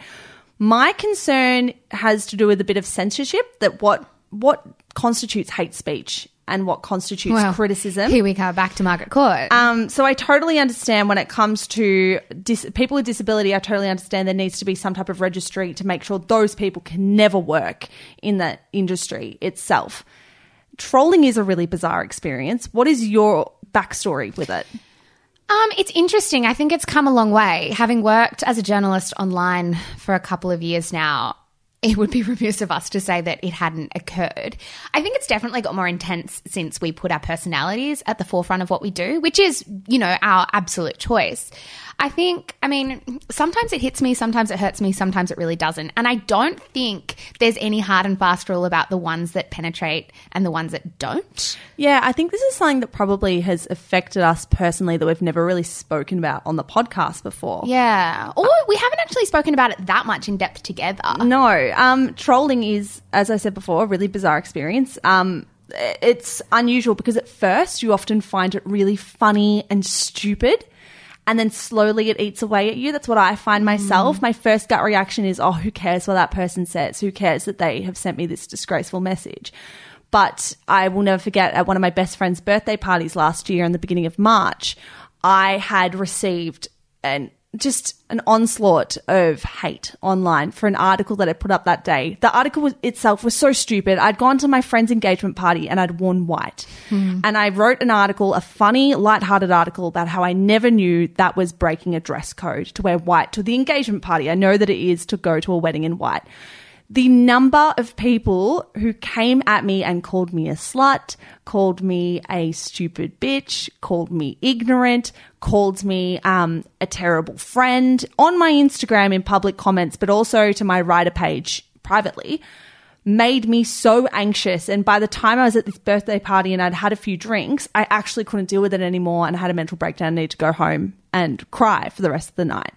My concern has to do with a bit of censorship, that what what constitutes hate speech and what constitutes well, criticism. Here we go, back to Margaret Court. Um, so I totally understand when it comes to dis- people with disability, I totally understand there needs to be some type of registry to make sure those people can never work in the industry itself. Trolling is a really bizarre experience. What is your backstory with it? Um, it's interesting. I think it's come a long way. Having worked as a journalist online for a couple of years now, it would be remiss of us to say that it hadn't occurred. I think it's definitely got more intense since we put our personalities at the forefront of what we do, which is, you know, our absolute choice. I think, I mean, sometimes it hits me, sometimes it hurts me, sometimes it really doesn't. And I don't think there's any hard and fast rule about the ones that penetrate and the ones that don't. Yeah, I think this is something that probably has affected us personally that we've never really spoken about on the podcast before. Yeah. Or we haven't actually spoken about it that much in depth together. No. Um, trolling is, as I said before, a really bizarre experience. Um, it's unusual because at first you often find it really funny and stupid. And then slowly it eats away at you. That's what I find myself. Mm. My first gut reaction is, oh, who cares what that person says? Who cares that they have sent me this disgraceful message? But I will never forget at one of my best friend's birthday parties last year in the beginning of March, I had received an just an onslaught of hate online for an article that I put up that day. The article was, itself was so stupid. I'd gone to my friend's engagement party and I'd worn white. Hmm. And I wrote an article, a funny, lighthearted article about how I never knew that was breaking a dress code to wear white to the engagement party. I know that it is to go to a wedding in white. The number of people who came at me and called me a slut, called me a stupid bitch, called me ignorant, called me um, a terrible friend on my Instagram in public comments, but also to my writer page privately, made me so anxious. And by the time I was at this birthday party and I'd had a few drinks, I actually couldn't deal with it anymore and I had a mental breakdown and needed to go home and cry for the rest of the night.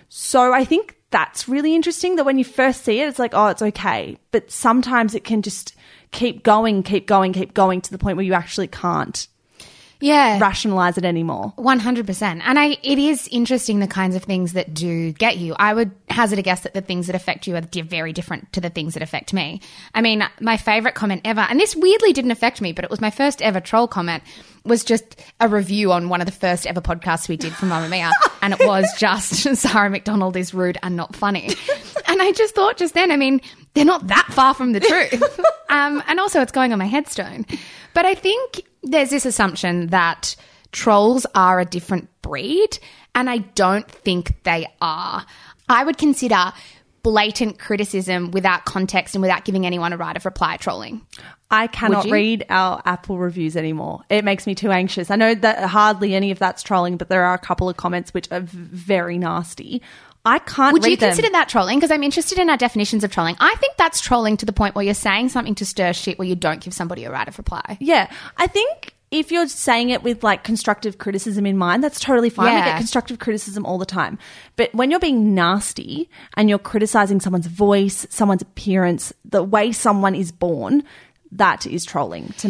So I think that's really interesting that when you first see it, it's like, oh, it's okay. But sometimes it can just keep going, keep going, keep going to the point where you actually can't yeah. rationalize it anymore. one hundred percent. And I, it is interesting the kinds of things that do get you. I would hazard a guess that the things that affect you are di- very different to the things that affect me. I mean, my favorite comment ever, and this weirdly didn't affect me, but it was my first ever troll comment, was just a review on one of the first ever podcasts we did for Mamma Mia. And it was just, Sarah McDonald is rude and not funny. And I just thought just then, I mean, they're not that far from the truth. um, and also it's going on my headstone. But I think there's this assumption that trolls are a different breed, and I don't think they are. I would consider blatant criticism without context and without giving anyone a right of reply trolling. I cannot read our Apple reviews anymore. It makes me too anxious. I know that hardly any of that's trolling, but there are a couple of comments which are very nasty. I can't Would read you them. consider that trolling? Because I'm interested in our definitions of trolling. I think that's trolling to the point where you're saying something to stir shit where you don't give somebody a right of reply. Yeah. I think if you're saying it with like constructive criticism in mind, that's totally fine. Yeah. I get constructive criticism all the time. But when you're being nasty and you're criticizing someone's voice, someone's appearance, the way someone is born, that is trolling to me.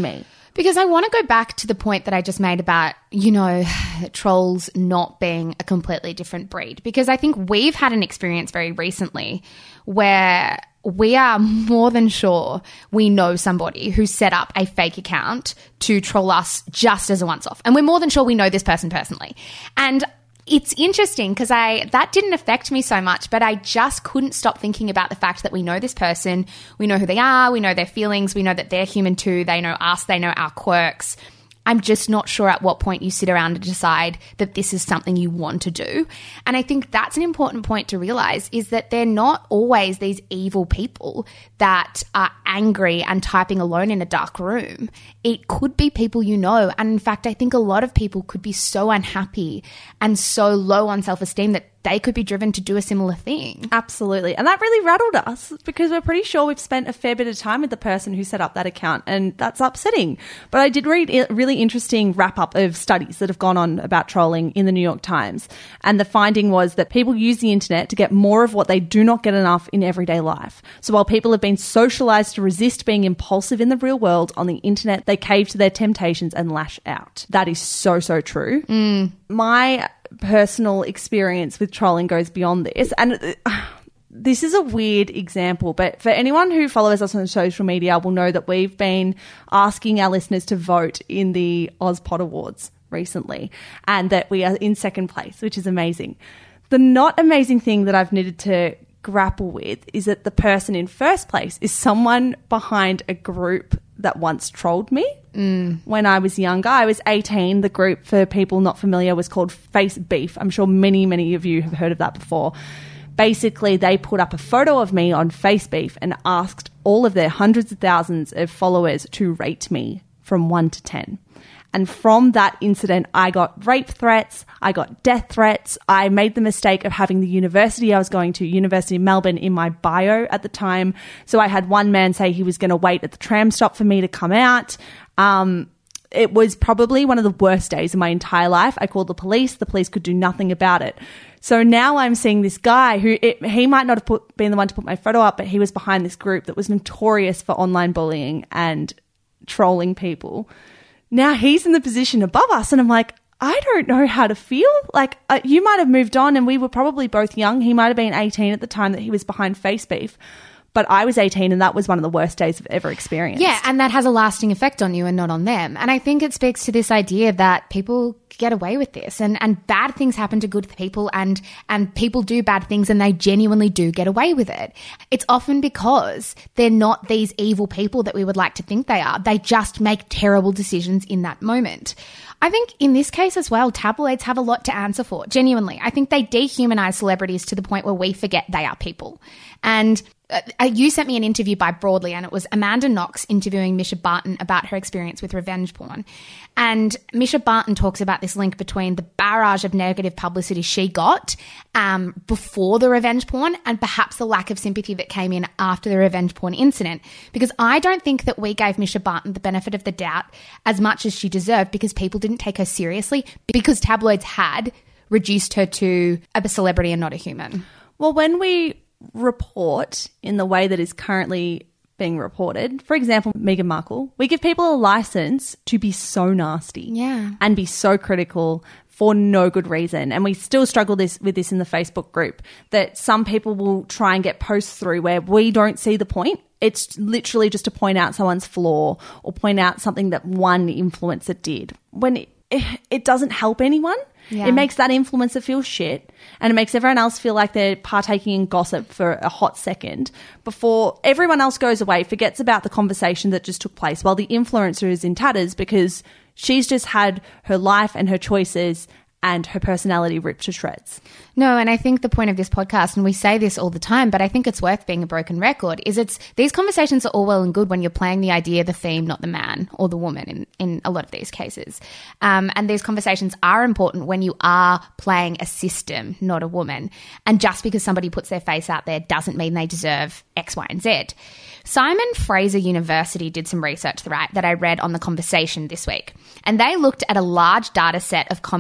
Because I want to go back to the point that I just made about, you know, trolls not being a completely different breed. Because I think we've had an experience very recently where we are more than sure we know somebody who set up a fake account to troll us just as a once-off. And we're more than sure we know this person personally. And it's interesting because I that didn't affect me so much, but I just couldn't stop thinking about the fact that we know this person, we know who they are, we know their feelings, we know that they're human too, they know us, they know our quirks. I'm just not sure at what point you sit around and decide that this is something you want to do. And I think that's an important point to realize, is that they're not always these evil people that are angry and typing alone in a dark room. It could be people you know. And in fact, I think a lot of people could be so unhappy and so low on self-esteem that they could be driven to do a similar thing. Absolutely. And that really rattled us because we're pretty sure we've spent a fair bit of time with the person who set up that account, and that's upsetting. But I did read a really interesting wrap-up of studies that have gone on about trolling in the New York Times. And the finding was that people use the internet to get more of what they do not get enough in everyday life. So while people have been socialized to resist being impulsive in the real world, on the internet, they cave to their temptations and lash out. That is so, so true. Mm. My personal experience with trolling goes beyond this, and uh, this is a weird example, but for anyone who follows us on social media will know that we've been asking our listeners to vote in the Ozpod Awards recently, and that we are in second place, which is amazing. The not amazing thing that I've needed to grapple with is that the person in first place is someone behind a group that once trolled me. Mm. When I was younger. I was eighteen. The group, for people not familiar, was called Face Beef. I'm sure many, many of you have heard of that before. Basically, they put up a photo of me on Face Beef and asked all of their hundreds of thousands of followers to rate me from one to ten. And from that incident, I got rape threats, I got death threats. I made the mistake of having the university I was going to, University of Melbourne, in my bio at the time. So I had one man say he was going to wait at the tram stop for me to come out. Um, it was probably one of the worst days of my entire life. I called the police. The police could do nothing about it. So now I'm seeing this guy who, it, he might not have put, been the one to put my photo up, but he was behind this group that was notorious for online bullying and trolling people. Now he's in the position above us, and I'm like, I don't know how to feel. Like, uh, you might have moved on, and we were probably both young. He might have been eighteen at the time that he was behind Face Beef. But I was eighteen, and that was one of the worst days I've ever experienced. Yeah, and that has a lasting effect on you and not on them. And I think it speaks to this idea that people get away with this, and, and bad things happen to good people, and, and people do bad things and they genuinely do get away with it. It's often because they're not these evil people that we would like to think they are. They just make terrible decisions in that moment. I think in this case as well, tabloids have a lot to answer for, genuinely. I think they dehumanize celebrities to the point where we forget they are people. And uh, you sent me an interview by Broadly, and it was Amanda Knox interviewing Misha Barton about her experience with revenge porn. And Misha Barton talks about this link between the barrage of negative publicity she got um, before the revenge porn and perhaps the lack of sympathy that came in after the revenge porn incident. Because I don't think that we gave Misha Barton the benefit of the doubt as much as she deserved, because people didn't take her seriously, because tabloids had reduced her to a celebrity and not a human. Well, when we report in the way that is currently being reported, for example, Meghan Markle, we give people a license to be so nasty, yeah, and be so critical for no good reason. And we still struggle this with this in the Facebook group, that some people will try and get posts through where we don't see the point. It's literally just to point out someone's flaw or point out something that one influencer did, when it, it doesn't help anyone. Yeah. It makes that influencer feel shit, and it makes everyone else feel like they're partaking in gossip for a hot second before everyone else goes away, forgets about the conversation that just took place, while the influencer is in tatters because she's just had her life and her choices and her personality ripped to shreds. No, and I think the point of this podcast, and we say this all the time, but I think it's worth being a broken record, is it's these conversations are all well and good when you're playing the idea, the theme, not the man or the woman in, in a lot of these cases. Um, and these conversations are important when you are playing a system, not a woman. And just because somebody puts their face out there doesn't mean they deserve X, Y, and Z. Simon Fraser University did some research, right, that I read on The Conversation this week. And they looked at a large data set of comments posted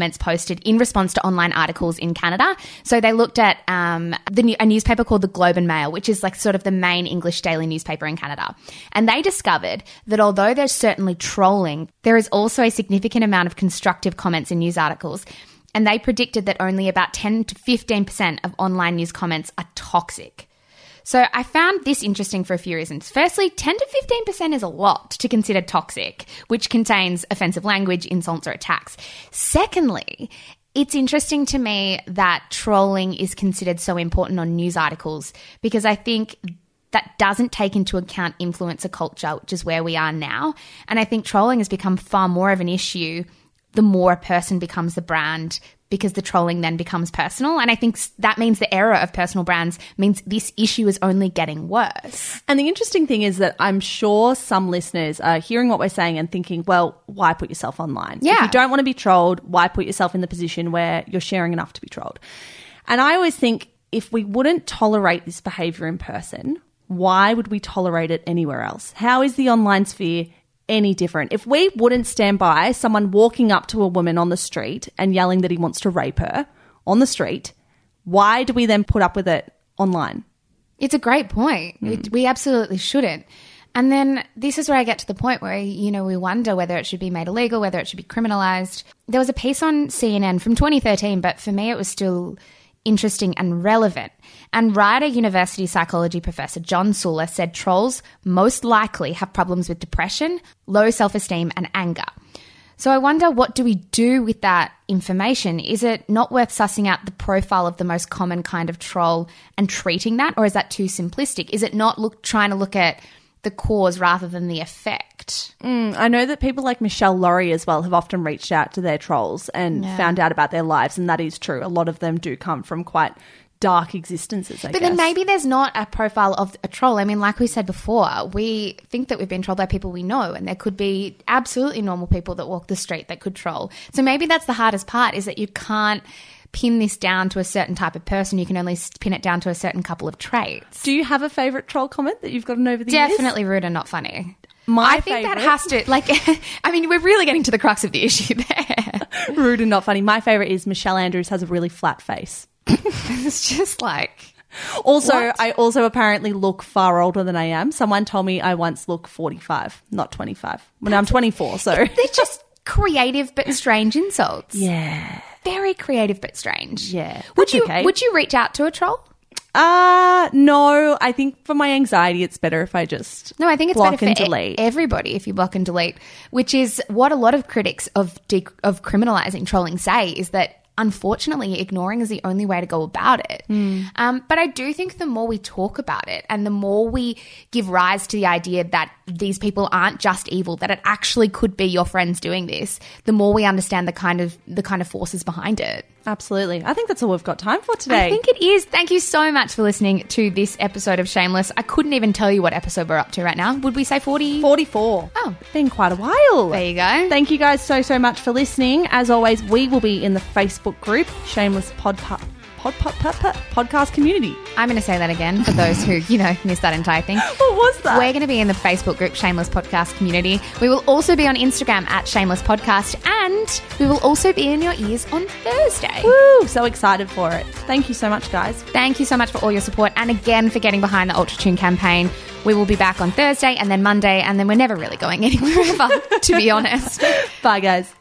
posted in response to online articles in Canada. So they looked at um, the, a newspaper called the Globe and Mail, which is like sort of the main English daily newspaper in Canada. And they discovered that although there's certainly trolling, there is also a significant amount of constructive comments in news articles. And they predicted that only about ten to fifteen percent of online news comments are toxic. So I found this interesting for a few reasons. Firstly, ten to fifteen percent is a lot to consider toxic, which contains offensive language, insults, or attacks. Secondly, it's interesting to me that trolling is considered so important on news articles because I think that doesn't take into account influencer culture, which is where we are now. And I think trolling has become far more of an issue the more a person becomes the brand, because the trolling then becomes personal. And I think that means the era of personal brands means this issue is only getting worse. And the interesting thing is that I'm sure some listeners are hearing what we're saying and thinking, well, why put yourself online? Yeah. If you don't want to be trolled, why put yourself in the position where you're sharing enough to be trolled? And I always think if we wouldn't tolerate this behavior in person, why would we tolerate it anywhere else? How is the online sphere any different? If we wouldn't stand by someone walking up to a woman on the street and yelling that he wants to rape her on the street, why do we then put up with it online? It's a great point. Mm. We absolutely shouldn't. And then this is where I get to the point where, you know, we wonder whether it should be made illegal, whether it should be criminalized. There was a piece on C N N from twenty thirteen, but for me it was still interesting and relevant. And Rider University psychology professor John Suller said trolls most likely have problems with depression, low self-esteem, and anger. So I wonder, what do we do with that information? Is it not worth sussing out the profile of the most common kind of troll and treating that, or is that too simplistic? Is it not look trying to look at the cause rather than the effect? Mm, I know that people like Michelle Laurie as well have often reached out to their trolls and yeah. found out about their lives, and that is true. A lot of them do come from quite dark existences, I but guess. Then maybe there's not a profile of a troll. I mean, like we said before, we think that we've been trolled by people we know, and there could be absolutely normal people that walk the street that could troll. So maybe that's the hardest part, is that you can't pin this down to a certain type of person. You can only pin it down to a certain couple of traits. Do you have a favourite troll comment that you've gotten over the Definitely years? Definitely rude and not funny. My I think favourite. that has to, like, I mean, we're really getting to the crux of the issue there. Rude and not funny. My favourite is Michelle Andrews has a really flat face. It's just like... Also, what? I also apparently look far older than I am. Someone told me I once look forty-five, not twenty-five. Well, now I'm twenty-four, so... They're just creative but strange insults. Yeah. Very creative but strange. Yeah. Would That's you okay. Would you reach out to a troll? Uh, no. I think for my anxiety, it's better if I just No, I think it's block better and for delete. E- everybody if you block and delete, which is what a lot of critics of de- of criminalising trolling say, is that unfortunately ignoring is the only way to go about it. Mm. Um, but I do think the more we talk about it and the more we give rise to the idea that these people aren't just evil, that it actually could be your friends doing this, the more we understand the kind of the kind of forces behind it. Absolutely. I think that's all we've got time for today. I think it is. Thank you so much for listening to this episode of Shameless. I couldn't even tell you what episode we're up to right now. Would we say forty? forty-four. Oh. It's been quite a while. There you go. Thank you guys so, so much for listening. As always, we will be in the Facebook group, Shameless Pod, pod, pod, pod, pod, pod, Podcast Community. I'm going to say that again for those who, you know, missed that entire thing. What was that? We're going to be in the Facebook group, Shameless Podcast Community. We will also be on Instagram at Shameless Podcast, and we will also be in your ears on Thursday. Woo! So excited for it. Thank you so much, guys. Thank you so much for all your support, and again for getting behind the UltraTune campaign. We will be back on Thursday and then Monday, and then we're never really going anywhere ever, to be honest. Bye, guys.